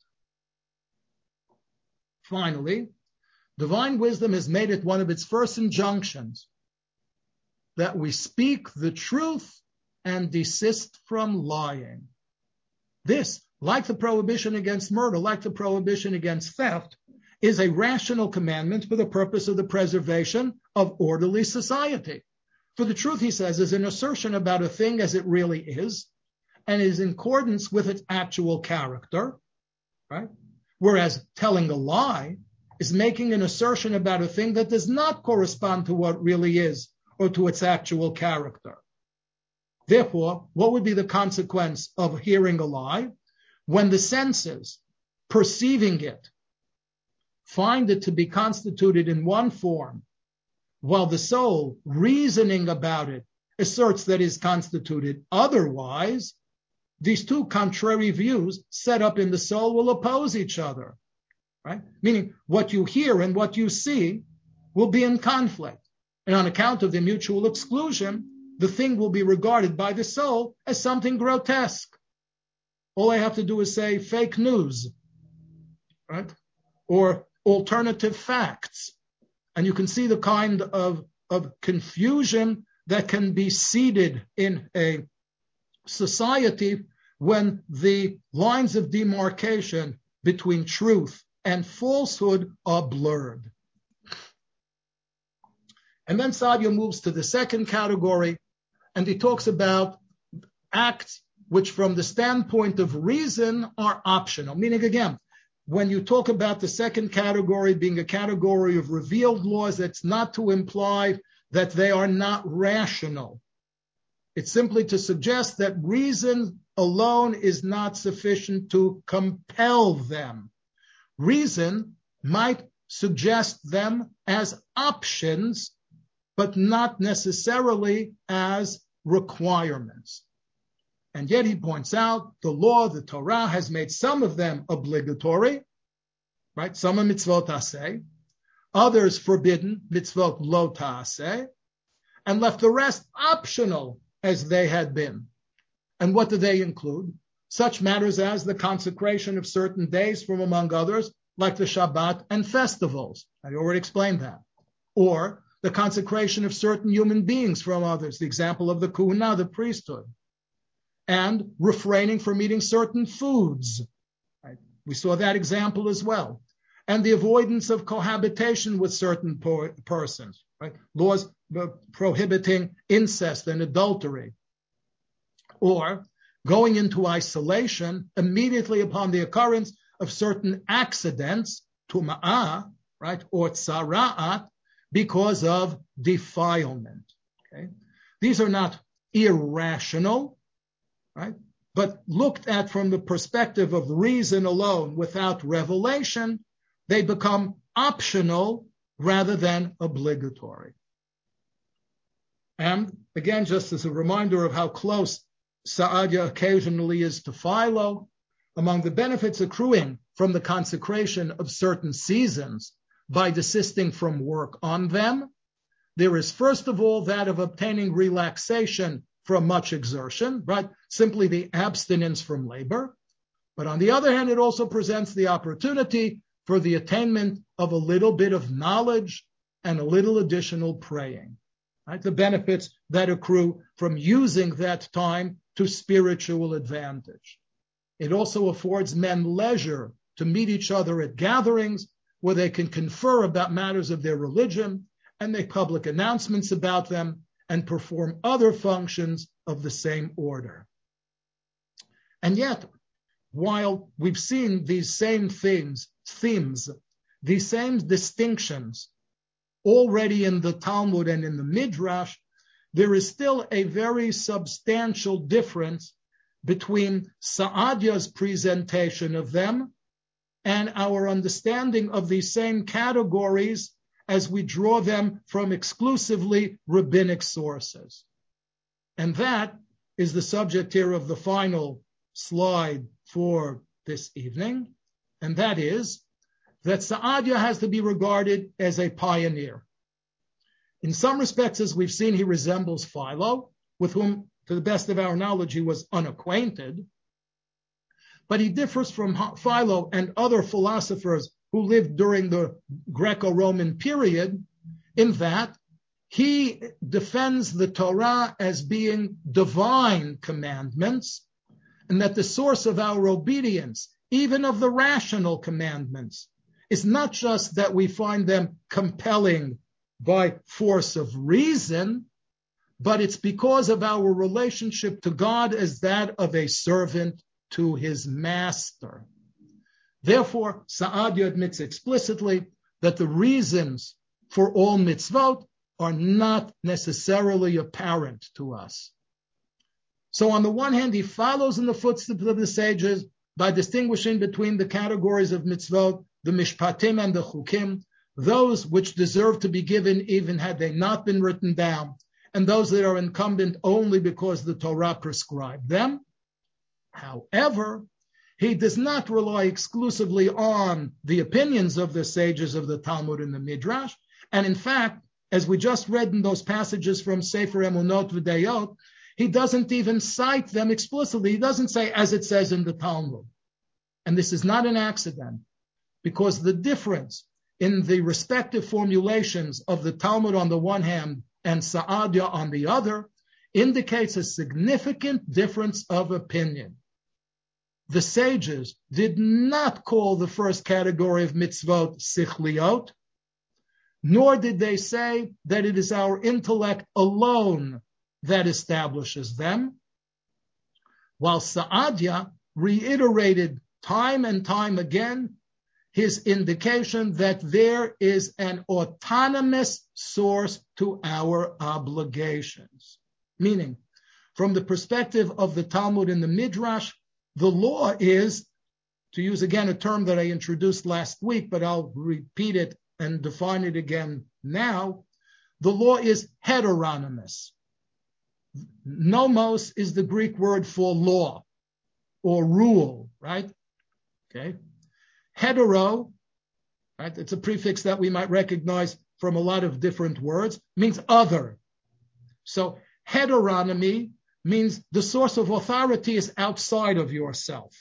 Finally, divine wisdom has made it one of its first injunctions that we speak the truth and desist from lying. This, like the prohibition against murder, like the prohibition against theft, is a rational commandment for the purpose of the preservation of orderly society. For the truth, he says, is an assertion about a thing as it really is, and is in accordance with its actual character, right? Whereas telling a lie is making an assertion about a thing that does not correspond to what really is or to its actual character. Therefore, what would be the consequence of hearing a lie? When the senses, perceiving it, find it to be constituted in one form, while the soul, reasoning about it, asserts that it is constituted otherwise, these two contrary views set up in the soul will oppose each other, right? Meaning what you hear and what you see will be in conflict. And on account of the mutual exclusion, the thing will be regarded by the soul as something grotesque. All I have to do is say fake news, right? Or alternative facts. And you can see the kind of, of confusion that can be seeded in a society when the lines of demarcation between truth and falsehood are blurred. And then Saadia moves to the second category, and he talks about acts which from the standpoint of reason are optional. Meaning, again, when you talk about the second category being a category of revealed laws, that's not to imply that they are not rational. It's simply to suggest that reason alone is not sufficient to compel them. Reason might suggest them as options, but not necessarily as requirements. And yet he points out the law, the Torah, has made some of them obligatory, right? Some are mitzvot aseh, others forbidden, mitzvot lo ta'aseh, and left the rest optional as they had been. And what do they include? Such matters as the consecration of certain days from among others, like the Shabbat and festivals. I already explained that. Or the consecration of certain human beings from others, the example of the Kuhuna, the priesthood. And refraining from eating certain foods. Right? We saw that example as well. And the avoidance of cohabitation with certain po- persons. Right? Laws prohibiting incest and adultery. Or going into isolation immediately upon the occurrence of certain accidents, tuma'ah, right, or tzara'at, because of defilement. Okay? These are not irrational, right? But looked at from the perspective of reason alone, without revelation, they become optional rather than obligatory. And again, just as a reminder of how close Saadia occasionally is to Philo, among the benefits accruing from the consecration of certain seasons by desisting from work on them, there is first of all that of obtaining relaxation from much exertion, right? Simply the abstinence from labor. But on the other hand, it also presents the opportunity for the attainment of a little bit of knowledge and a little additional praying, right? The benefits that accrue from using that time to spiritual advantage. It also affords men leisure to meet each other at gatherings where they can confer about matters of their religion and make public announcements about them and perform other functions of the same order. And yet, while we've seen these same things, themes, these same distinctions already in the Talmud and in the Midrash, there is still a very substantial difference between Saadia's presentation of them and our understanding of these same categories as we draw them from exclusively rabbinic sources. And that is the subject here of the final slide for this evening, and that is that Saadia has to be regarded as a pioneer. In some respects, as we've seen, he resembles Philo, with whom, to the best of our knowledge, he was unacquainted. But he differs from Philo and other philosophers who lived during the Greco-Roman period in that he defends the Torah as being divine commandments, and that the source of our obedience, even of the rational commandments, is not just that we find them compelling by force of reason, but it's because of our relationship to God as that of a servant to his master. Therefore, Saadia admits explicitly that the reasons for all mitzvot are not necessarily apparent to us. So on the one hand, he follows in the footsteps of the sages by distinguishing between the categories of mitzvot, the mishpatim and the chukim, those which deserve to be given even had they not been written down, and those that are incumbent only because the Torah prescribed them. However, he does not rely exclusively on the opinions of the sages of the Talmud and the Midrash, and in fact, as we just read in those passages from Sefer Emunot V'Dayot, he doesn't even cite them explicitly. He doesn't say, as it says in the Talmud. And this is not an accident, because the difference in the respective formulations of the Talmud on the one hand and Saadia on the other indicates a significant difference of opinion. The sages did not call the first category of mitzvot sichliot, nor did they say that it is our intellect alone that establishes them, while Saadia reiterated time and time again his indication that there is an autonomous source to our obligations. Meaning, from the perspective of the Talmud and the Midrash, the law is, to use again a term that I introduced last week, but I'll repeat it and define it again now, the law is heteronymous. Nomos is the Greek word for law or rule, right? Okay. Hetero, right? It's a prefix that we might recognize from a lot of different words, means other. So heteronomy means the source of authority is outside of yourself.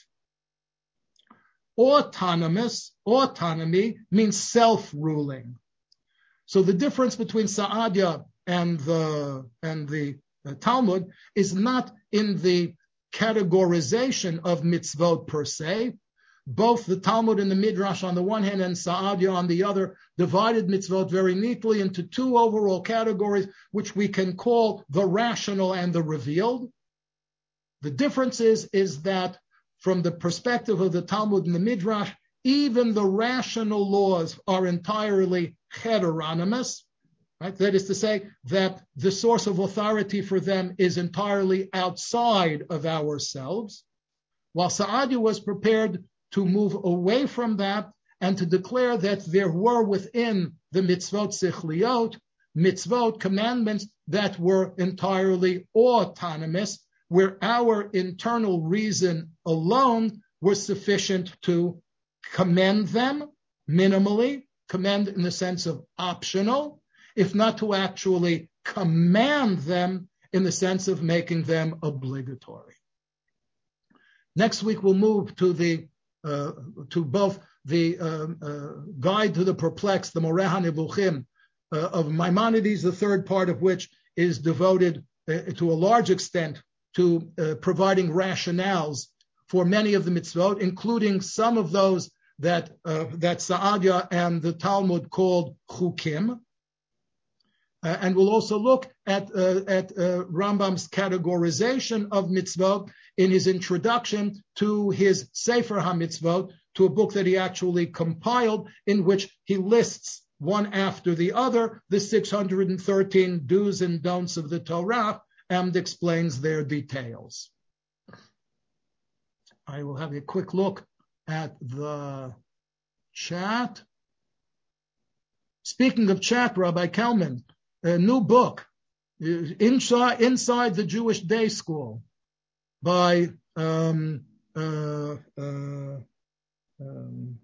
Autonomous, autonomy means self-ruling. So the difference between Saadia and the and the uh, Talmud is not in the categorization of mitzvot per se. Both the Talmud and the Midrash on the one hand and Saadia on the other divided mitzvot very neatly into two overall categories, which we can call the rational and the revealed. The difference is, is that from the perspective of the Talmud and the Midrash, even the rational laws are entirely heteronymous, right? That is to say that the source of authority for them is entirely outside of ourselves, while Saadia was prepared to move away from that and to declare that there were within the mitzvot sichliot, mitzvot, commandments that were entirely autonomous, where our internal reason alone was sufficient to commend them minimally, commend in the sense of optional, if not to actually command them in the sense of making them obligatory. Next week we'll move to the uh, to both the uh, uh, Guide to the Perplexed, the Moreh HaNevuchim uh, of Maimonides, the third part of which is devoted uh, to a large extent to uh, providing rationales for many of the mitzvot, including some of those that uh, that Saadia and the Talmud called chukim. Uh, and we'll also look at uh, at uh, Rambam's categorization of mitzvot in his introduction to his Sefer HaMitzvot, to a book that he actually compiled, in which he lists one after the other the six hundred thirteen do's and don'ts of the Torah and explains their details. I will have a quick look at the chat. Speaking of chat, Rabbi Kelman, a new book, Inside, Inside the Jewish Day School, by um, uh, uh, um,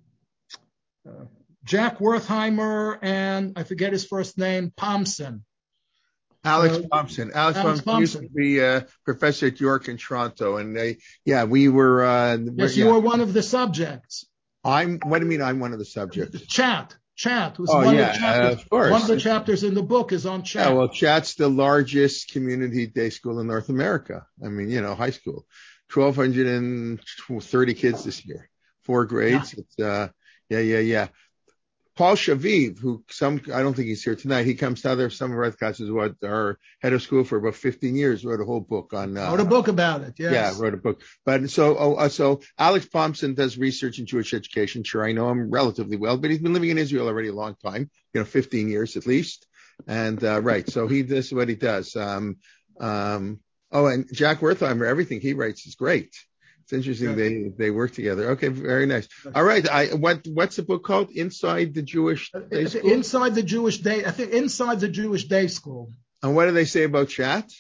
uh, Jack Wertheimer and I forget his first name, Thompson. Alex Uh, Thompson. Alex, Alex Thompson used to be a professor at York in Toronto, and they, yeah, we were. Uh, yes, yeah. you were one of the subjects. I'm. What do you mean? I'm one of the subjects. Chat, chat was oh, one yeah, of the chapters. Uh, of course. One of the chapters in the book is on chat. Yeah, well, Chat's the largest community day school in North America. I mean, you know, high school, twelve thirty kids this year, four grades. Yeah. It's uh, yeah, yeah, yeah. Paul Shaviv, who some, I don't think he's here tonight. He comes to other, some of our classes, what, our head of school for about fifteen years, wrote a whole book on, uh, wrote a book about it. Yes. Yeah, wrote a book. But so, oh, uh, so Alex Thompson does research in Jewish education. Sure, I know him relatively well, but he's been living in Israel already a long time, you know, fifteen years at least. And, uh, right. So he, this is what he does. Um, um, oh, and Jack Wertheimer, everything he writes is great. It's interesting. Yeah. They, they work together. Okay. Very nice. All right. I, what, what's the book called? Inside the Jewish Day School? Inside the Jewish Day, I think Inside the Jewish Day School. And what do they say about chat?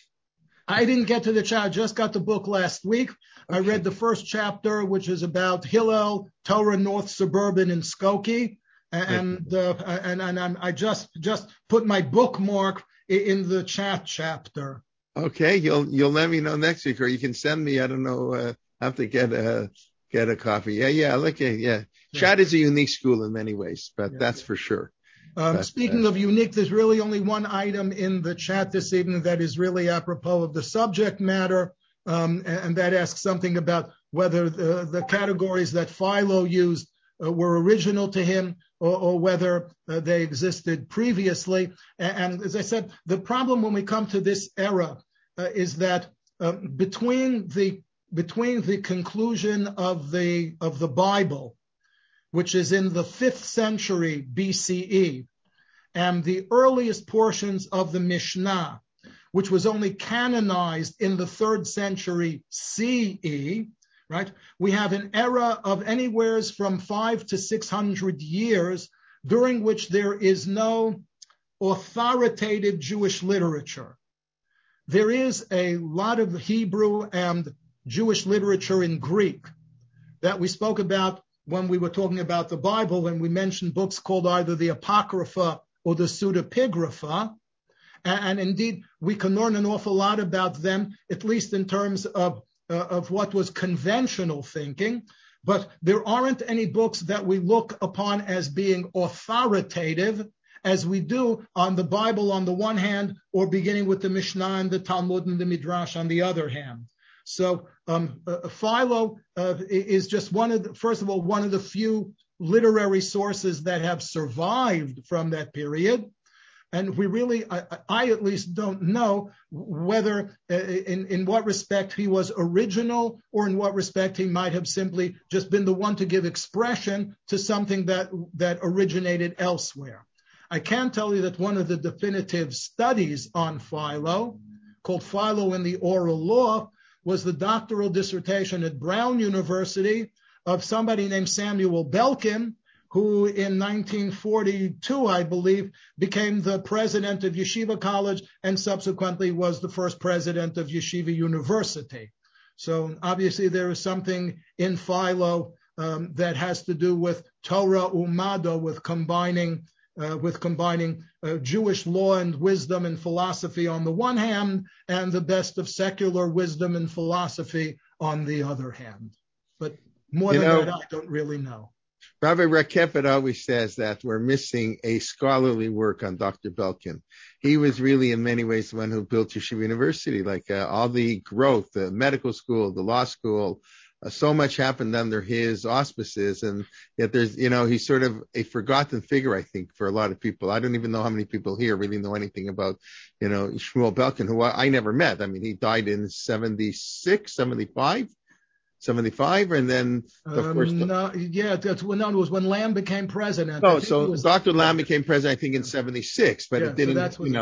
I didn't get to the chat. I just got the book last week. Okay. I read the first chapter, which is about Hillel, Torah North Suburban in Skokie. And, uh, and, and I'm, I just, just put my bookmark in the chat chapter. Okay. You'll, you'll let me know next week, or you can send me, I don't know, uh, I have to get a, get a copy. Yeah. Yeah. Look, yeah. yeah. Chat is a unique school in many ways, but yeah. that's for sure. Um, but, speaking uh, of unique, there's really only one item in the chat this evening that is really apropos of the subject matter. Um, and, and that asks something about whether the, the categories that Philo used uh, were original to him, or, or whether uh, they existed previously. And, and as I said, the problem when we come to this era uh, is that uh, between the between the conclusion of the of the Bible, which is in the fifth century B C E, and the earliest portions of the Mishnah, which was only canonized in the third century C E, right? We have an era of anywhere from five to six hundred years during which there is no authoritative Jewish literature. There is a lot of Hebrew and Jewish literature in Greek that we spoke about when we were talking about the Bible, when we mentioned books called either the Apocrypha or the Pseudepigrapha. And, and indeed, we can learn an awful lot about them, at least in terms of, uh, of what was conventional thinking. But there aren't any books that we look upon as being authoritative as we do on the Bible on the one hand, or beginning with the Mishnah and the Talmud and the Midrash on the other hand. So um, uh, Philo uh, is just one of the, first of all, one of the few literary sources that have survived from that period. And we really, I, I at least don't know whether uh, in, in what respect he was original, or in what respect he might have simply just been the one to give expression to something that, that originated elsewhere. I can tell you that one of the definitive studies on Philo, called Philo in the Oral Law, was the doctoral dissertation at Brown University of somebody named Samuel Belkin, who in nineteen forty-two, I believe, became the president of Yeshiva College and subsequently was the first president of Yeshiva University. So obviously there is something in Philo um, that has to do with Torah Umado, with combining Uh, with combining uh, Jewish law and wisdom and philosophy on the one hand, and the best of secular wisdom and philosophy on the other hand. But more you than know, that, I don't really know. Rabbi Rekefet always says that we're missing a scholarly work on Doctor Belkin. He was really, in many ways, the one who built Yeshiva University, like uh, all the growth, the medical school, the law school. Uh, so much happened under his auspices, and yet there's, you know, he's sort of a forgotten figure, I think, for a lot of people. I don't even know how many people here really know anything about, you know, Shmuel Belkin, who I, I never met. I mean, he died in seventy-six, seventy-five, seventy-five, and then, of um, course... No, yeah, that's when, no, it was when Lamb became president. No, so was, Doctor Lamb became president, I think, in seventy-six, but yeah, it didn't, so that's you know...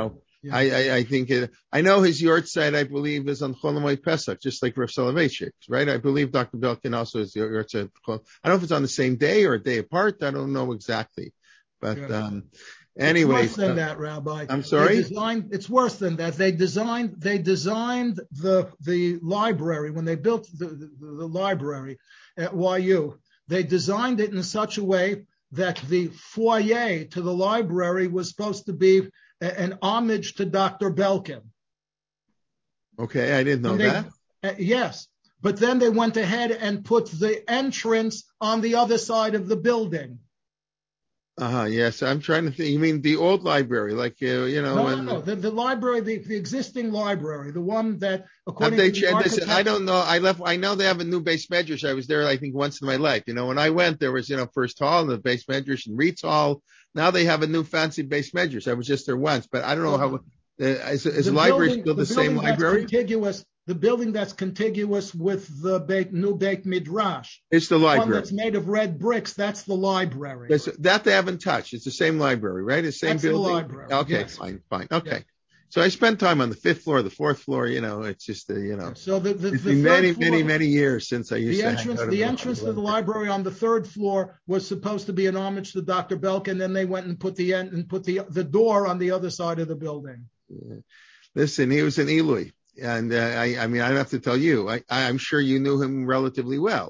Yeah. I, I, I think it, I know his yortzeit, I believe, is on Chol Hamoed Pesach, just like Rav Soloveitchik, right? I believe Doctor Belkin also is yortzeit. I don't know if it's on the same day or a day apart. I don't know exactly, but Yeah. um, anyways, it's worse than uh, that, Rabbi. I'm sorry. They designed, it's worse than that. They designed. They designed the the library when they built the the, the library at Y U. They designed it in such a way that the foyer to the library was supposed to be a, an homage to Doctor Belkin. Okay, I didn't know They, that. uh, yes, but then they went ahead and put the entrance on the other side of the building. Uh-huh, yes, I'm trying to think. You mean the old library, like, uh, you know, No, when no, no. The, the library, the, the existing library, the one that, have according they to the changed? architect, I don't know. I left. I know they have a new base medrash. I was there, I think, once in my life. You know, when I went, there was, you know, First Hall and the base medrash and Reitz Hall. Now they have a new fancy base medrash. I was just there once, but I don't know how. Uh, is, is the library building, still the, the same building that's library? contiguous, the building that's contiguous with the Beit, new Beit Midrash, It's the the library. one that's made of red bricks. That's the library. That's, that they haven't touched. It's the same library, right? The same that's building. The library. Okay, yes. fine, fine. Okay. Yes. So I spent time on the fifth floor, the fourth floor. You know, it's just, uh, you know, So the, the, it's the been third many, floor, many, many years since I used the to entrance, hang out the in entrance the to the library on the third floor was supposed to be an homage to Doctor Belkin. Then they went and put the end and put the the door on the other side of the building. Yeah. Listen, he was an Eloi, and uh, I, I mean, I don't have to tell you. I, I'm sure you knew him relatively well.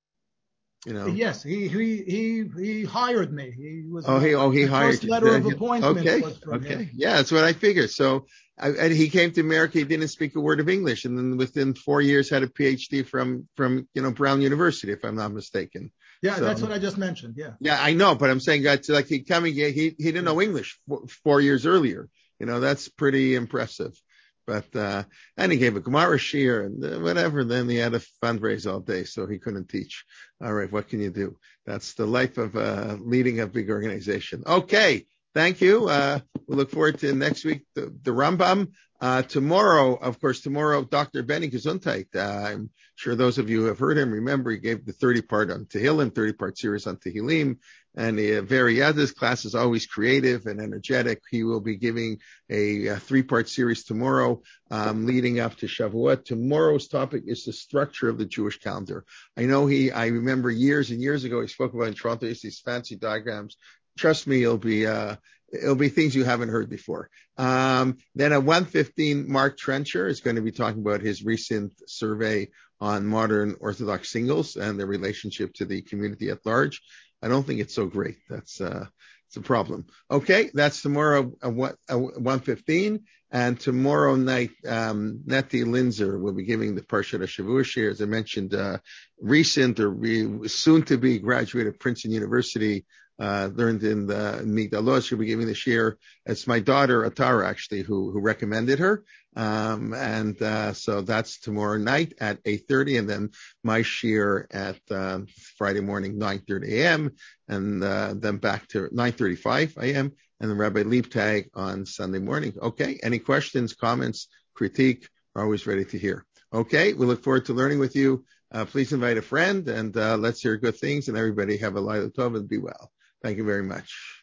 You know. Yes, he he he he hired me. He was Oh, my, he oh he my hired first you. letter of appointment Okay, was from okay, him. yeah, that's what I figured. So, I, and he came to America. He didn't speak a word of English, and then within four years had a P H D from from you know Brown University, if I'm not mistaken. Yeah, so, that's what I just mentioned. Yeah. Yeah, I know, but I'm saying that's like he coming. He he didn't know English four, four years earlier. You know, that's pretty impressive. But uh and he gave a Gemara shiur and uh, whatever. Then he had a fundraise all day, so he couldn't teach. All right, what can you do? That's the life of uh leading a big organization. Okay, thank you. Uh we look forward to next week the, the Rambam. Uh tomorrow, of course, tomorrow Doctor Benny Gesundheit. Uh, I'm sure those of you who have heard him remember he gave the thirty part on Tehillim, thirty part series on Tehillim. And uh, very, yeah, this class is always creative and energetic. He will be giving a, a three-part series tomorrow, um, leading up to Shavuot. Tomorrow's topic is the structure of the Jewish calendar. I know he, I remember years and years ago, he spoke about in Toronto, these fancy diagrams. Trust me, it'll be, uh, it'll be things you haven't heard before. Um, then at one fifteen, Mark Trencher is going to be talking about his recent survey on modern Orthodox singles and their relationship to the community at large. I don't think it's so great. That's uh, it's a problem. Okay, that's tomorrow at one fifteen, and tomorrow night, um, Neti Linzer will be giving the Parshat HaShavua shiur. As I mentioned, uh, recent or re- soon to be graduate of Princeton University. Uh, learned in the Migdalos. She'll be giving the shiur. It's my daughter, Atara, actually, who, who recommended her. Um, and, uh, so that's tomorrow night at eight thirty, and then my shiur at, uh, Friday morning, nine thirty a.m., and, uh, then back to nine thirty-five a.m., and then Rabbi Liebtag on Sunday morning. Okay. Any questions, comments, critique? We're always ready to hear. Okay. We look forward to learning with you. Uh, please invite a friend, and, uh, let's hear good things, and everybody have a Laila Tov and be well. Thank you very much.